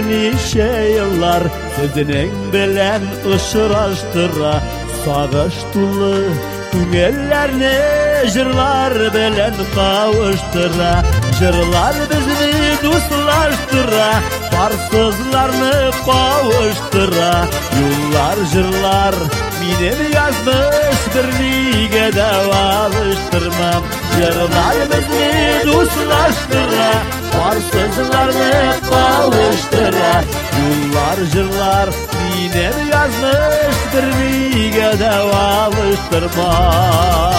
nice yıllar sözünün bilen ışıraştıra sağıştılı tünellerine jırlar bilen kavuştıra jırlar bizni dostlaştıra parsızlarını kavuştıra yollar jırlar benim yazmış bir nigede alıştırmam jırlar bizni dostlaştıra parsızlarını kavuştıra yollar jırlar benim yazmış bir nigede alıştırmam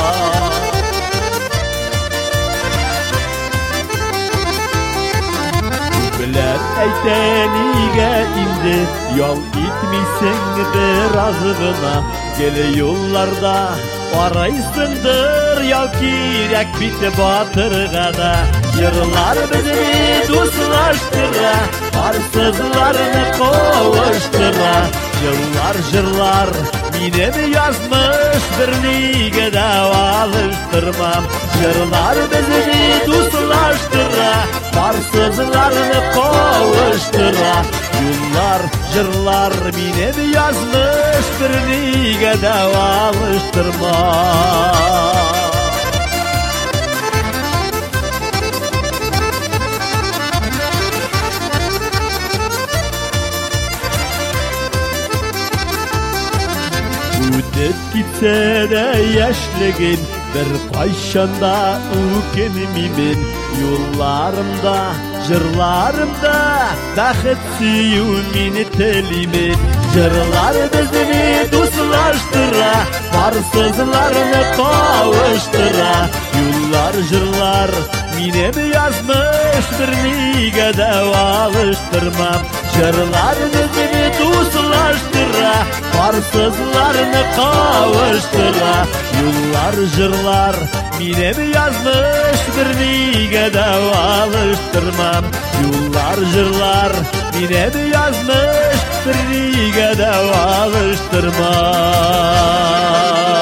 biler eytenige indi yol gitmişsin biraz gına gele yollarda araysındır yol kirek bit batırgada yırlar bizi dostlaştıra arsızlarını kovuştıra yıllar jırlar benim yazmış bir nigede alıştırmam jırlar bizi dostlaştıra arsızlarını kovuştıra yıllar jırlar benim yazmış bir nigede alıştırmam Ödep gitse de yaşlıgın bir paşanda ülkemimin yollarımda jırlarımda daxet suyumini telimin jırlar bizni dostlaştıra parsızlarını kavuştıra yollar jırlar benim yazmış bir nigede alıştırmam jırlar bizni dostlaştıra parsızlarını kavuştıra yollar jırlar benim yazmış bir nigede alıştırmam yollar jırlar benim yazmış bir nigede alıştırmam